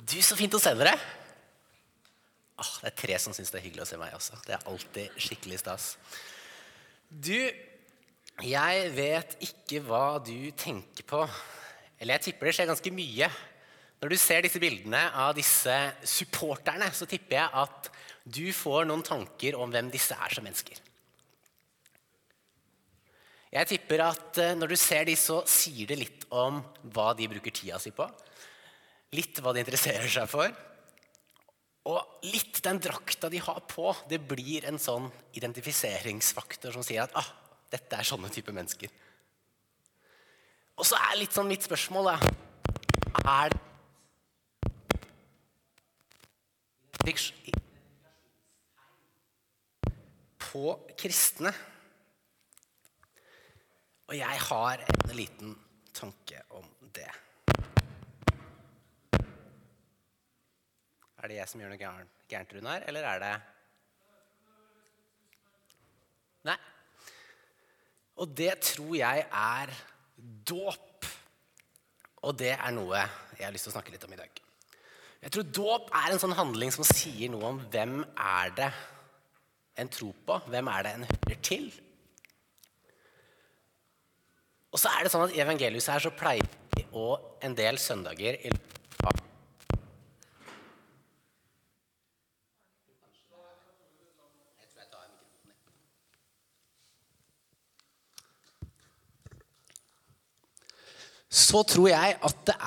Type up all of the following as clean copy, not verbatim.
Du, så fint å se dere. Det 3 som synes det hyggelig å se meg også. Det alltid skikkelig stas. Du, jeg vet ikke hva du tenker på. Eller jeg tipper det skjer ganske mye. Når du ser disse bildene av disse supporterne, så tipper jeg at du får noen tanker om hvem disse som mennesker. Jeg tipper at når du ser de, så sier det litt om hva de bruker tida si på. Litt hva de interesserer seg for. Og litt den drakta de har på, det blir en sånn identifiseringsfaktor som sier at dette sånne type mennesker. Og så litt sånn mitt spørsmål det på kristne? Og jeg har en liten tanke om det. Det jeg som gjør noe gærent, Runar, eller det? Nei. Og det tror jeg dåp. Og det noe jeg har lyst til å snakke litt om i dag. Jeg tror dåp en sånn handling som sier noe om hvem det en tror på, hvem det en hører til. Og så det sånn at i evangeliet så pleier vi en del søndager Så tror jeg at det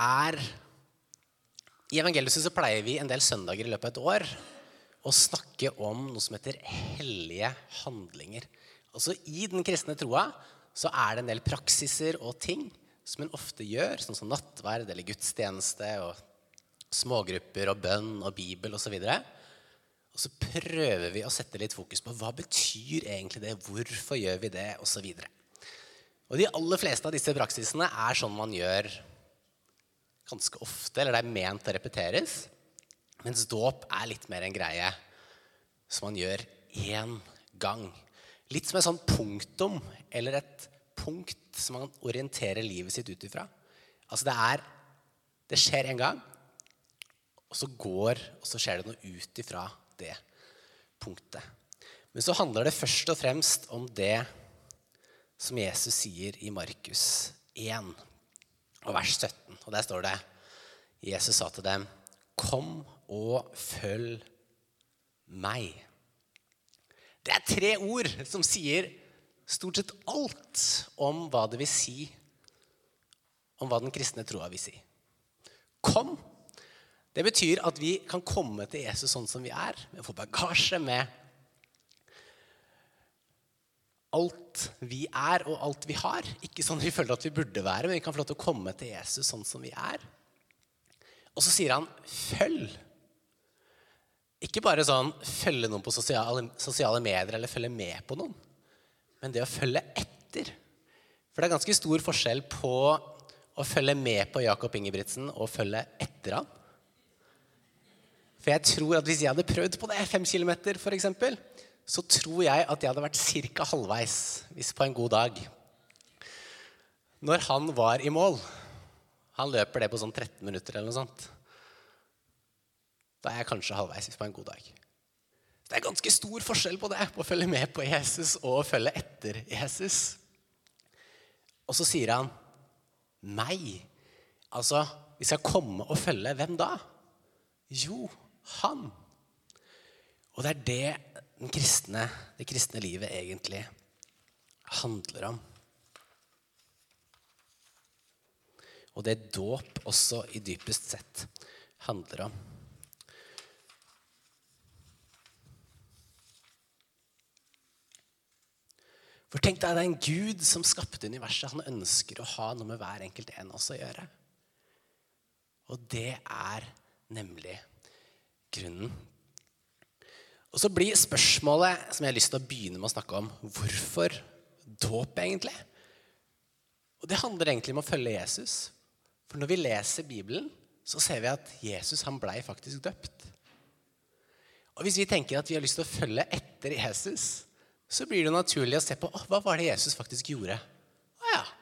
i evangeliet så pleier vi en del søndager i løpet av et år å snakke om noe som heter hellige handlinger. Altså i den kristne troa så det en del praksiser og ting som en ofte gjør, sånn som nattverd eller gudstjeneste og smågrupper og bønn og bibel og så videre. Og så prøver vi å sette litt fokus på hva betyr egentlig det, hvorfor gjør vi det, og så videre. Og de aller fleste av disse praksisene sånn man gjør ganske ofte, eller det ment å repeteres, mens dåp litt mer en greie som man gjør en gang. Litt som en sånn punktum, eller et punkt som man orienterer livet sitt ut ifra. Altså det skjer en gang, og så skjer det noe ut ifra det punktet. Men så handler det først og fremst om det som Jesus sier i Markus 1, og vers 17. Og der står det, Jesus sa til dem, kom og følg meg. Det 3 ord som sier stort sett alt om hva det vil si, om hva den kristne troa vil si. Kom, det betyr at vi kan komme til Jesus sånn som vi med å få bagasje med alt vi og alt vi har. Ikke sånn vi føler at vi burde være, men vi kan få lov til å komme til Jesus sånn som vi Og så sier han, følg. Ikke bare sånn, følge noen på sosiale medier, eller følge med på noen, men det å følge etter. For det ganske stor forskjell på å følge med på Jakob Ingebrigtsen og følge etter han. For jeg tror at hvis jeg hadde prøvd på det 5 kilometer, for eksempel, så tror jeg at jeg hadde vært cirka halvveis, hvis på en god dag. Når han var i mål, han løper det på sånn 13 minutter eller noe sånt, da jeg kanskje halvveis, hvis på en god dag. Det ganske stor forskjell på det, på å følge med på Jesus og å følge etter Jesus. Og så sier han, meg. Altså, vi skal komme og følge, hvem da? Jo, han. Og det det kristne livet egentlig handler om. Og det dåp også i dypest sett handler om. For tenk deg, det en Gud som skapte universet. Han ønsker å ha noe med hver enkelt en også å gjøre. Og det nemlig grunnen. Og så blir spørsmålet som jeg har lyst til å begynne med å snakke om, hvorfor dåp egentlig? Og det handler egentlig om å følge Jesus. For når vi leser Bibelen, så ser vi at Jesus han ble faktisk døpt. Og hvis vi tenker at vi har lyst til å følge etter Jesus, så blir det naturlig å se på, hva var det Jesus faktisk gjorde?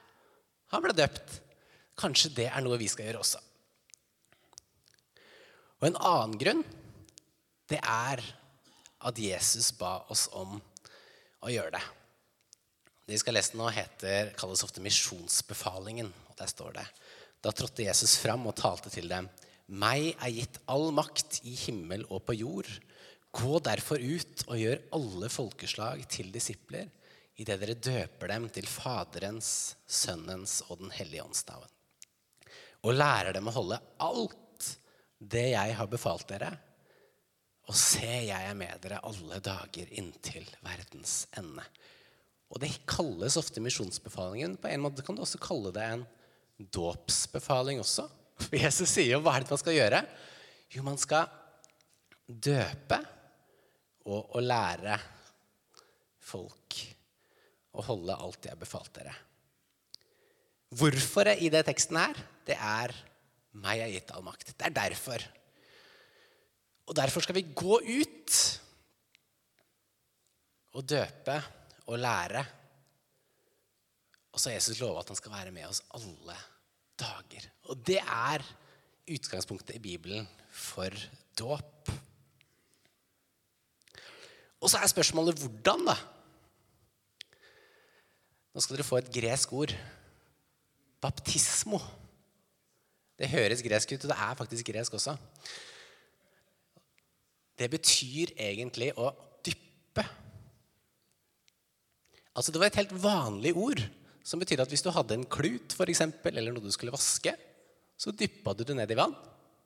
Han ble døpt. Kanskje det noe vi skal gjøre også. Og en annen grunn, det er at Jesus ba oss om å gjøre det. Det vi skal lese nå kalles ofte misjonsbefalingen, og der står det: Da trådte Jesus fram og talte til dem: Meg er gitt all makt i himmel og på jord. Gå derfor ut og gjør alle folkeslag til disipler, i det dere døper dem til Faderens, Sønnens og den hellige ånds navn, og lærer dem å holde alt det jeg har befalt dere. Og se, jeg er med dere alle dager inntil verdens ende. Og det kalles ofte misjonsbefalingen. På en måte kan du også kalle det en dåpsbefaling også. For Jesus sier jo, hva er det man skal gjøre? Jo, man skal døpe og lære folk å holde alt jeg befalt dere. Hvorfor i det teksten her? Det er meg er gitt all makt. Det er derfor. Og derfor skal vi gå ut og døpe og lære. Og så har Jesus lovet at han skal være med oss alle dager. Og det er utgangspunktet i Bibelen for dåp. Og så er spørsmålet hvordan da? Nå skal dere få et gresk ord. Baptismo. Det høres gresk ut, og det er faktisk gresk også. Det betyr egentlig å dyppe. Altså det var et helt vanlig ord, som betyr at hvis du hadde en klut for eksempel, eller noe du skulle vaske, så dyppet du det ned i vann.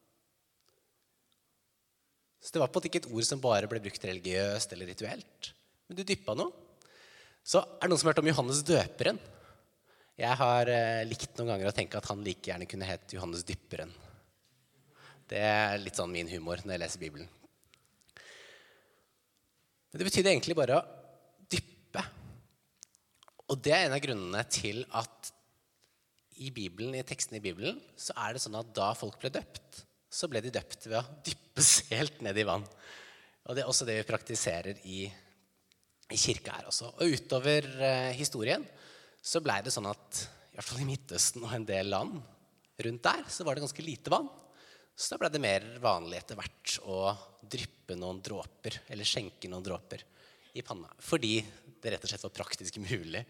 Så det var på en måte ikke et ord som bare ble brukt religiøst eller rituelt, men du dyppet noe. Så er det noen som har hørt om Johannes døperen. Jeg har likt noen ganger å tenke at han like gjerne kunne hete Johannes dypperen. Det er litt sånn min humor når jeg leser Bibelen. Men det betydde egentlig bare å dyppe. Og det er en av grunnene til at i Bibelen, i teksten i Bibelen, så er det sånn at da folk ble døpt, så ble de døpt ved å dyppes helt ned i vann. Og det er også det vi praktiserer i kirka her også. Og utover historien så ble det sånn at, i hvert fall i Midtøsten og en del land rundt der, så var det ganske lite vann. Så da ble det mer vanlig etter hvert å dryppe noen dråper, eller skjenke noen dråper i panna, fordi det rett og slett var praktisk mulig.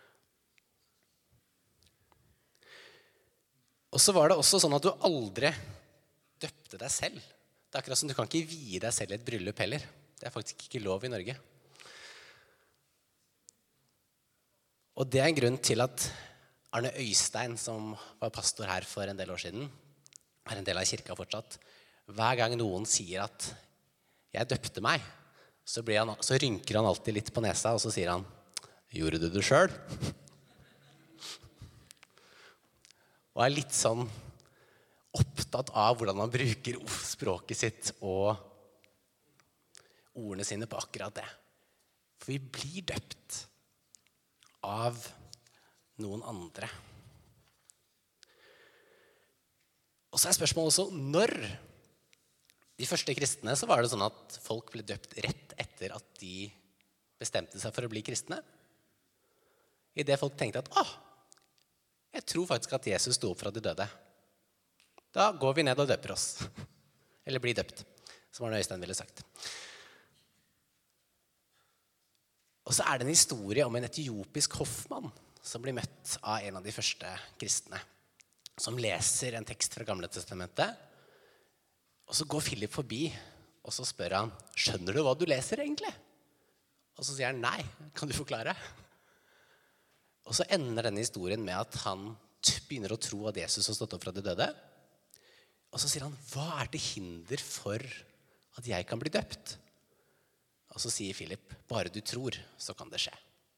Og så var det også sånn at du aldri døpte deg selv. Det er akkurat som du kan ikke vie deg selv et bryllup heller. Det er faktisk ikke lov i Norge. Og det er en grunn til at Arne Øystein, som var pastor her for en del år siden, er en del av kirka fortsatt. Hver gang noen sier at jeg døpte meg, så rynker han alltid litt på nesa, og så sier han, gjorde du det selv? Og er litt sånn opptatt av hvordan man bruker språket sitt og ordene sine på akkurat det. For vi blir døpt av noen andre. Og så er spørsmålet også, når? De første kristne så var det sånn at folk ble døpt rett etter at de bestemte seg for å bli kristne. I det folk tenkte at, jeg tror faktisk at Jesus sto opp fra de døde. Da går vi ned og døper oss. Eller blir døpt, som Arne Øystein ville sagt. Og så er det en historie om en etiopisk hoffmann som blir møtt av en av de første kristne, som leser en tekst fra Gamle testamentet, og så går Philip forbi, og så spør han, skjønner du hva du leser egentlig? Og så sier han, nei, kan du forklare? Og så ender denne historien med at han begynner å tro at Jesus har stått opp fra de døde, og så sier han, hva er til hinder for at jeg kan bli døpt? Og så sier Philip, bare du tror, så kan det skje.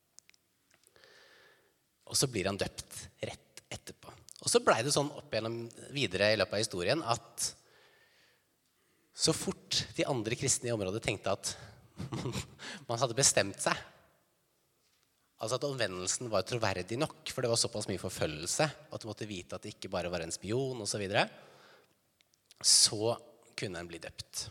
Og så blir han døpt rett etterpå. Og så ble det sånn opp igjennom videre i løpet av historien at så fort de andre kristne i området tenkte at man hadde bestemt seg, altså at omvendelsen var troverdig nok, for det var såpass mye forfølgelse, at du måtte vite at det ikke bare var en spion og så videre, så kunne en bli døpt.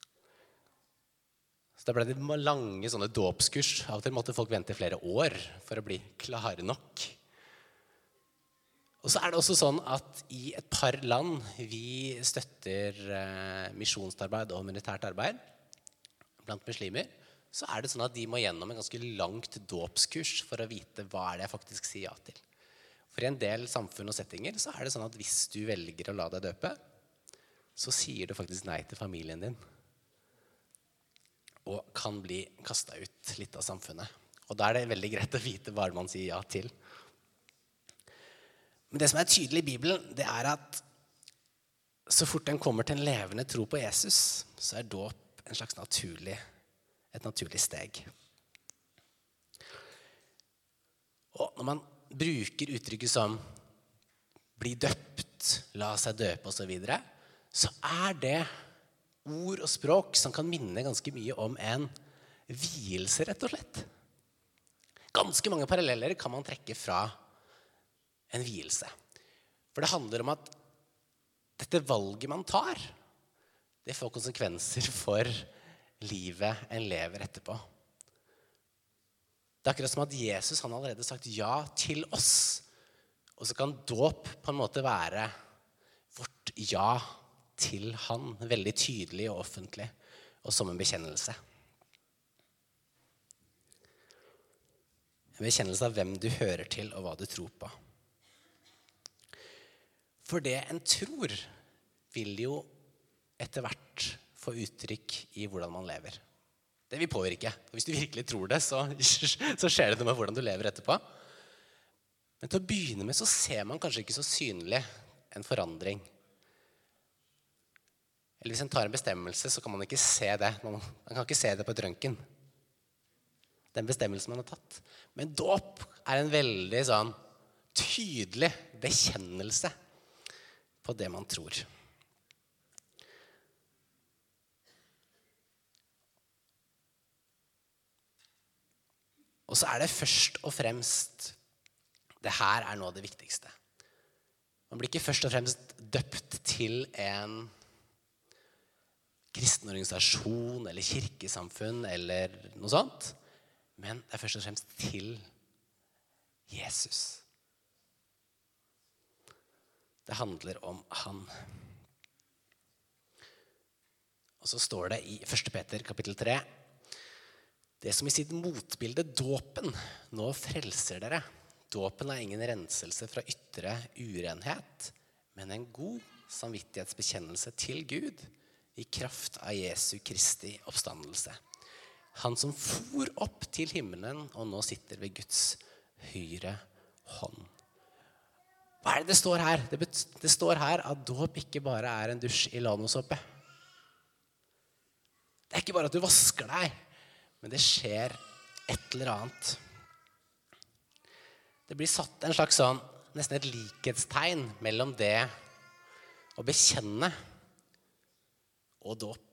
Så da ble det lange sånne dåpskurs. Av og til måtte folk vente flere år for å bli klare nok. Og så det også sånn at i et par land vi støtter misjonsarbeid og humanitært arbeid blant muslimer, så det sånn at de må gjennom en ganske langt dåpskurs for å vite hva det jeg faktisk sier ja til. For i en del samfunn og settinger så det sånn at hvis du velger å la deg døpe, så sier du faktisk nei til familien din. Og kan bli kastet ut litt av samfunnet. Og da det veldig greit å vite hva man sier ja til. Men det som tydelig i Bibelen, det at så fort den kommer til en levende tro på Jesus, så dåp en slags et naturlig steg. Og når man bruker uttrykket som bli døpt, la seg døpe og så videre, så det ord og språk som kan minne ganske mye om en vielse, rett og slett. Ganske mange paralleller kan man trekke fra en vielse. For det handler om at dette valget man tar, det får konsekvenser for livet en lever etterpå. Det akkurat som at Jesus han allerede sagt ja til oss, og så kan dåp på en måte være vårt ja til han, veldig tydelig og offentlig, og som en bekjennelse. En bekjennelse av hvem du hører til og hva du tror på. For det en tror vil jo etter hvert få uttrykk i hvordan man lever. Det vil påvirke. Hvis du virkelig tror det, så skjer det noe med hvordan du lever etterpå. Men til å begynne med så ser man kanskje ikke så synlig en forandring. Eller hvis en tar en bestemmelse, så kan man ikke se det. Man kan ikke se det på et røntgen. Den bestemmelsen man har tatt. Men dåp en veldig sånn tydelig bekjennelse på det man tror. Og så det først og fremst, det her noe av det viktigste. Man blir ikke først og fremst døpt til en kristen organisasjon eller kirkesamfunn eller noe sånt, men det først og fremst til Jesus. Det handler om han. Og så står det i 1. Peter kapittel 3, det som i sitt motbilde dåpen nå frelser dere. Dåpen ingen renselse fra ytre urenhet, men en god samvittighetsbekjennelse til Gud i kraft av Jesu Kristi oppstandelse. Han som for opp til himmelen og nå sitter ved Guds høyre hånd. Hva det står her? Det står her at dåp ikke bare en dusj i lanosåpe. Det ikke bare at du vasker deg, men det skjer et eller annet. Det blir satt en slags sånn, nesten et likhetstegn mellom det å bekjenne og dåp.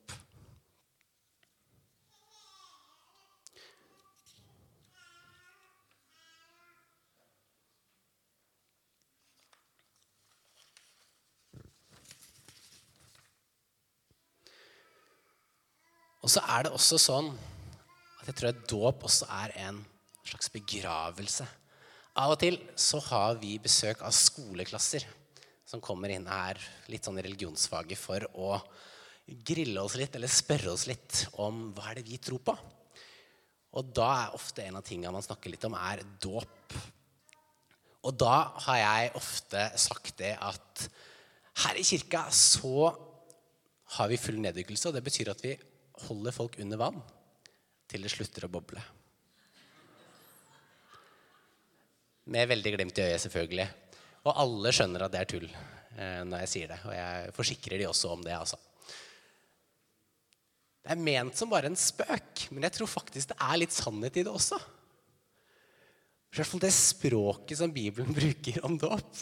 Og så det også sånn at jeg tror at dåp også en slags begravelse. Av og til så har vi besøk av skoleklasser som kommer inn her litt sånn i religionsfaget for å grille oss litt eller spørre oss litt om hva det vi tror på. Og da ofte en av tingene man snakker litt om dåp. Og da har jeg ofte sagt det at her i kirka så har vi full neddykkelse, og det betyr at vi holder folk under vann til det slutter å boble. Med veldig glimt i øyet selvfølgelig. Og alle skjønner at det tull når jeg sier det, og jeg forsikrer de også om det, altså. Det ment som bare en spøk, men jeg tror faktisk det litt sannhet i det også. I hvert fall det språket som Bibelen bruker om dåp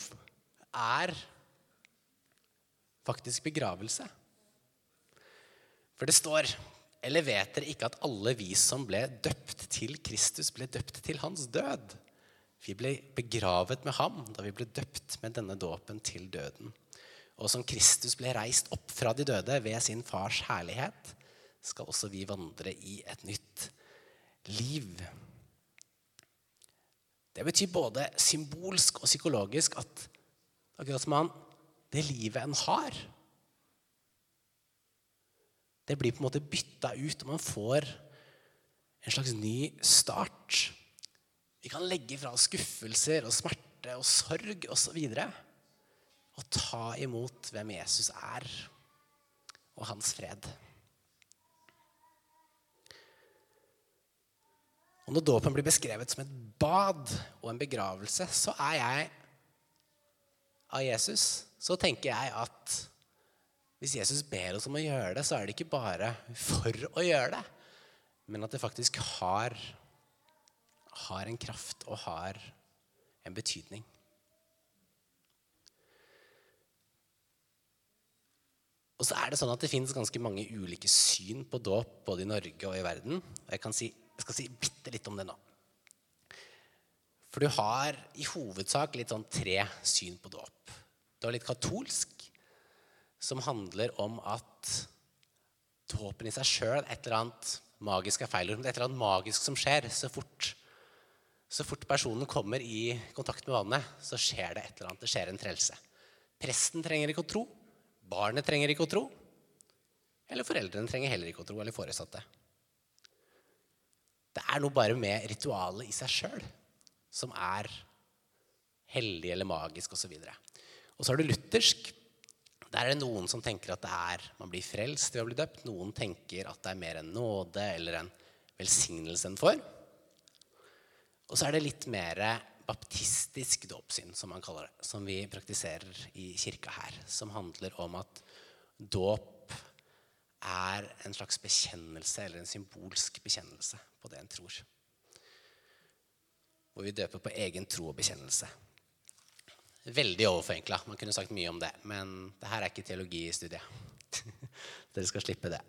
faktisk begravelse. For det står, eller vet dere ikke at alle vi som ble døpt til Kristus ble døpt til hans død? Vi ble begravet med ham da vi ble døpt med denne dåpen til døden. Og som Kristus ble reist opp fra de døde ved sin fars herlighet, skal også vi vandre i et nytt liv. Det betyr både symbolsk og psykologisk at Akkurat som det livet en har, det blir på en måte byttet ut, og man får en slags ny start. Vi kan legge fra skuffelser og smerte og sorg og så videre, og ta imot hvem Jesus er, og hans fred. Og når dåpen blir beskrevet som et bad og en begravelse, så jeg av Jesus, så tenker jeg at hvis Jesus ber oss om å gjøre det, så det ikke bare for å gjøre det, men at det faktisk har en kraft og har en betydning. Og så det sånn at det finnes ganske mange ulike syn på dåp, både i Norge og i verden. Og jeg skal si bitte litt om det nå. For du har i hovedsak litt sånn 3 syn på dåp. Du har litt katolsk, som handler om at dåpen i seg selv, et eller annet magisk feil, det et eller annet magisk som skjer. Så fort personen kommer i kontakt med vannet, så skjer det et eller annet, det skjer en frelse. Presten trenger ikke å tro, barnet trenger ikke å tro, eller foreldrene trenger heller ikke å tro, eller foresatte. Det noe bare med ritualet i seg selv, som hellig eller magisk og så videre. Og så har du luthersk. Der det noen som tenker at man blir frelst ved å bli døpt. Noen tenker at det mer en nåde eller en velsignelse enn for. Og så det litt mer baptistisk dåpssyn, som man kaller det, som vi praktiserer i kirka her, som handler om at dåp en slags bekjennelse eller en symbolsk bekjennelse på det en tror. Hvor vi døper på egen tro og bekjennelse. Veldig overforenklet, man kunne sagt mye om det, men det her ikke teologi i studiet. Dere skal slippe det.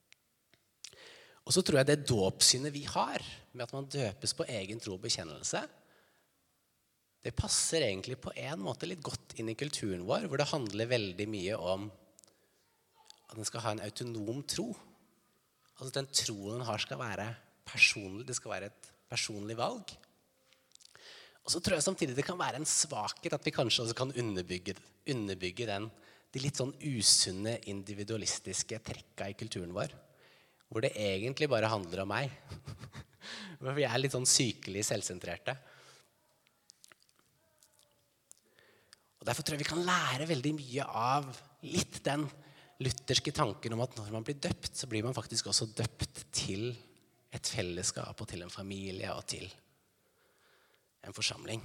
Og så tror jeg det dåpssynet vi har, med at man døpes på egen tro og bekjennelse, det passer egentlig på en måte litt godt inn i kulturen vår, hvor det handler veldig mye om at den skal ha en autonom tro. Altså den troen den har skal være personlig, det skal være et personlig valg. Og så tror jeg samtidig det kan være en svakhet at vi kanskje også kan underbygge de litt sånn usunne individualistiske trekka i kulturen vår, hvor det egentlig bare handler om meg. Hvor vi litt sånn sykelig selvsentrerte. Og derfor tror jeg vi kan lære veldig mye av litt den lutherske tanken om at når man blir døpt, så blir man faktisk også døpt til et fellesskap og til en familie og til en forsamling.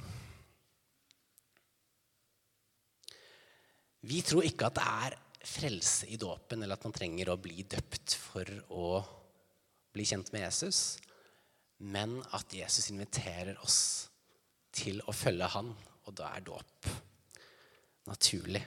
Vi tror ikke at det frelse i dåpen, eller at man trenger å bli døpt for å bli kjent med Jesus, men at Jesus inviterer oss til å følge han, og da dåp naturlig.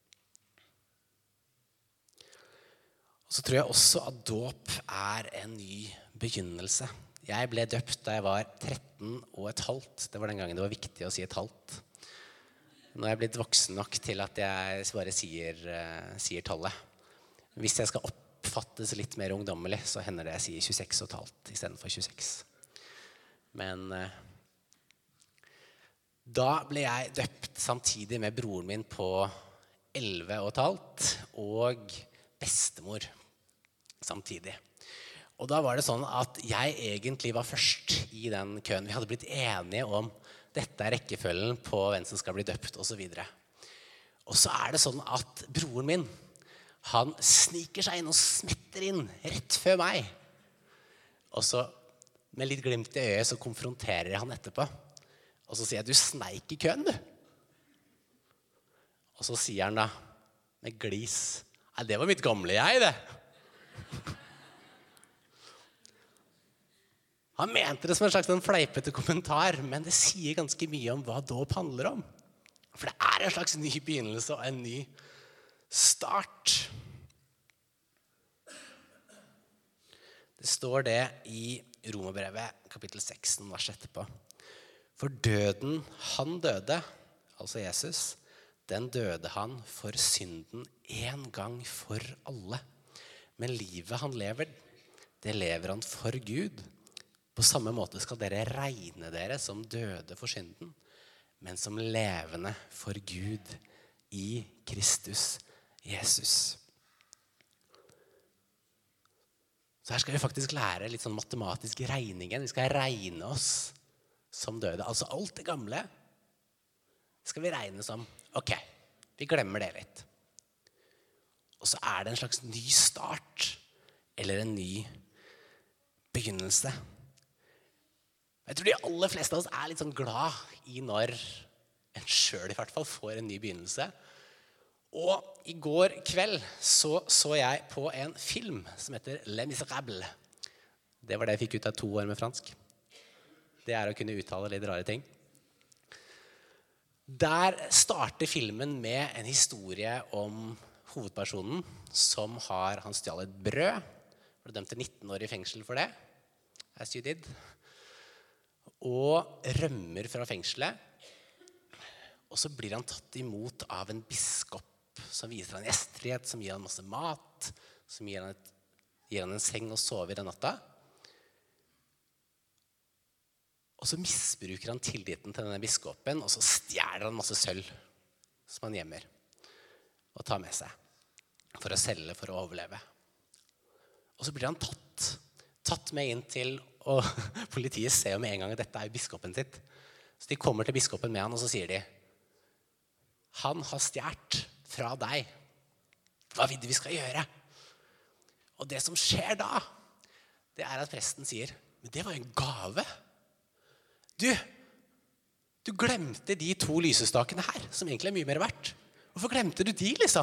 Og så tror jeg også at dåp en ny begynnelse. Jeg ble døpt da jeg var 13,5. Det var den gangen det var viktig å si et halvt. Nå jeg blitt voksen nok til at jeg bare sier tallet. Hvis jeg skal oppfattes litt mer ungdommelig, så hender det jeg sier 26,5 i stedet for 26. Men da ble jeg døpt samtidig med broren min på 11,5 og bestemor samtidig. Og da var det sånn at jeg egentlig var først i den køen. Vi hadde blitt enige om dette rekkefølgen på hvem som skal bli døpt og så videre. Og så det sånn at broren min, han sniker seg inn og smetter inn rett før meg. Og så med litt glimt i øyet så konfronterer jeg han etterpå. Og så sier jeg, du sneik i køen, du. Og så sier han da, med glis, nei, det var mitt gamle jeg, det. Han mente det som en slags fleipete kommentar, men det sier ganske mye om hva dåp handler om. For det en slags ny begynnelse og en ny start. Det står det i Romerbrevet, kapittel 6, vers etterpå. For døden han døde, altså Jesus, den døde han for synden en gang for alle. Men livet han lever, det lever han for Gud. På samme måte skal dere regne dere som døde for synden, men som levende for Gud i Kristus Jesus. Så her skal vi faktisk lære litt sånn matematisk regningen. Vi skal regne oss som døde. Altså alt det gamle skal vi regne som, ok, vi glemmer det litt. Og så er det en slags ny start, eller en ny begynnelse. Jeg tror de aller fleste av oss er litt sånn glad i når en selv i hvert fall får en ny begynnelse. Og i går kveld så jeg på en film som heter Les Misérables. Det var det jeg fikk ut av 2 år med fransk. Det er å kunne uttale litt rare ting. Der starter filmen med en historie om hovedpersonen som han stjal et brød. Ble dømt til 19 år i fengsel for det. As you did. Og rømmer fra fengselet. Og så blir han tatt imot av en biskop som viser han gjestfrihet, som gir han masse mat, som gir han en seng å sove i den natta. Og så misbruker han tilliten til denne biskopen, og så stjeler han masse sølv som han gjemmer og tar med seg for å selge, for å overleve. Og så blir han tatt med inn til, og politiet ser jo med en gang at dette er biskopen sitt. Så de kommer til biskopen med han, og så sier de, han har stjert fra deg. Hva vil du vi skal gjøre? Og det som skjer da, det er at presten sier, men det var jo en gave. Du glemte de 2 lysestakene her, som egentlig er mye mer verdt. Hvorfor glemte du de, liksom?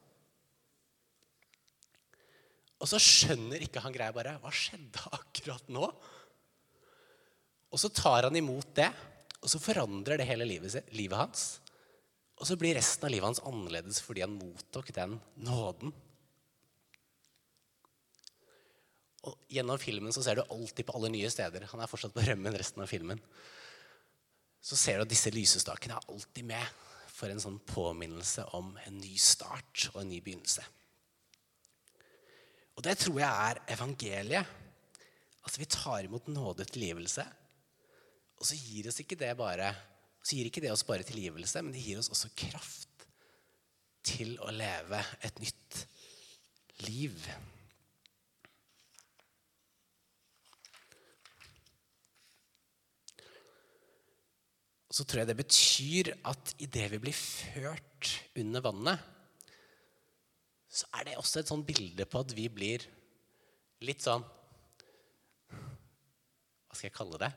Og så skjønner ikke han greia bare, hva skjedde akkurat nå? Og så tar han imot det, og så forandrer det hele livet hans. Og så blir resten av livet hans annerledes fordi han mottok den nåden. Og gjennom filmen så ser du alltid på alle nye steder. Han er fortsatt på rømmen resten av filmen. Så ser du at disse lysestakene er alltid med for en sånn påminnelse om en ny start og en ny begynnelse. Og det tror jeg er evangeliet. Altså vi tar imot nåde og tilgivelse, og så gir oss ikke det oss bare tilgivelse, men det gir oss også kraft til å leve et nytt liv. Og så tror jeg det betyr at i det vi blir ført under vannet, så er det også et sånn bilde på at vi blir litt sånn, hva skal jeg kalle det?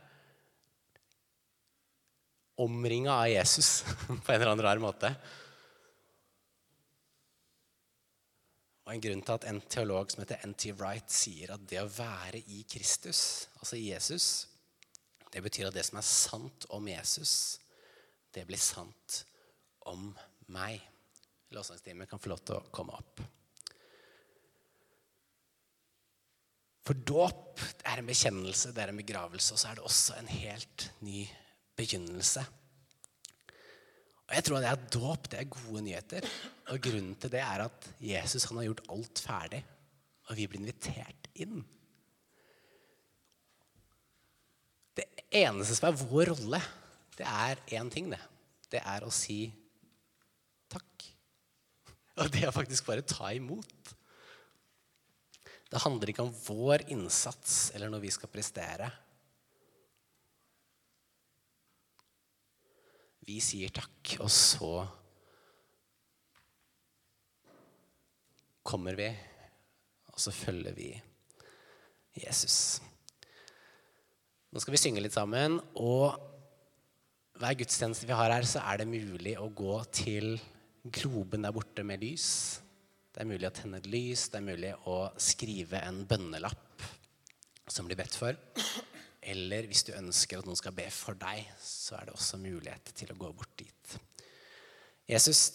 Omringet av Jesus på en eller annen rar måte. Og en grunn til at en teolog som heter N.T. Wright sier at det å være i Kristus, altså i Jesus, det betyr at det som er sant om Jesus, det blir sant om meg. Lovsangstimen kan få lov til å komme opp. For dåp er en bekjennelse, det er en begravelse, og så er det også en helt ny begynnelse. Og jeg tror at dåp, det er gode nyheter. Og grunnen til det er at Jesus han har gjort alt ferdig, og vi blir invitert inn. Det eneste som er vår rolle, det er en ting det. Det er å si takk. Og det er faktisk bare ta imot. Det handler ikke om vår innsats eller noe vi skal prestere. Vi sier takk, og så kommer vi, og så følger vi Jesus. Nå skal vi synge litt sammen, og hver gudstjeneste vi har her, så er det mulig å gå til globen der borte med lys. Det er mulig å tenne et lys, det er mulig å skrive en bønnelapp som blir bedt for. Eller hvis du ønsker at noen skal be for deg, så er det også mulighet til å gå bort dit. Jesus,